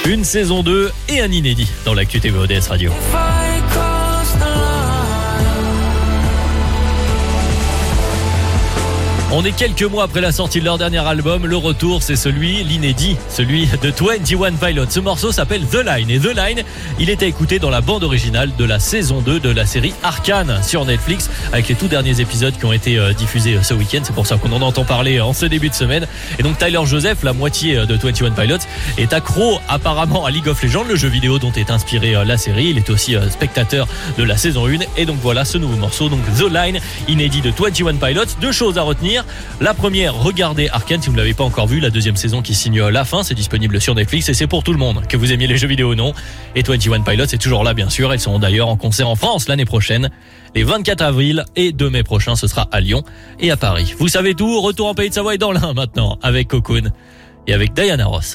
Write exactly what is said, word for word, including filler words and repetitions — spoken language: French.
Une saison deux et un inédit dans l'actu T V O D S Radio. On est quelques mois après la sortie de leur dernier album. Le retour, c'est celui, l'inédit, celui de vingt et un Pilots. Ce morceau s'appelle The Line. Et The Line, il était écouté dans la bande originale de la saison deux de la série Arcane sur Netflix, avec les tout derniers épisodes qui ont été diffusés ce week-end. C'est pour ça qu'on en entend parler en ce début de semaine. Et donc Tyler Joseph, la moitié de vingt et un Pilots, est accro apparemment à League of Legends, le jeu vidéo dont est inspiré la série. Il est aussi spectateur de la saison un. Et donc voilà ce nouveau morceau, donc The Line, inédit de vingt et un Pilots. Deux choses à retenir. La première, regardez Arcane si vous ne l'avez pas encore vu. La deuxième saison qui signe la fin, c'est disponible sur Netflix et c'est pour tout le monde, que vous aimiez les jeux vidéo ou non. Et vingt et un Pilots est toujours là, bien sûr. Ils seront d'ailleurs en concert en France l'année prochaine, les vingt-quatre avril et deux mai prochain. Ce sera à Lyon et à Paris. Vous savez tout. Retour en Pays de Savoie et dans l'Ain maintenant avec Cocoon et avec Diana Ross.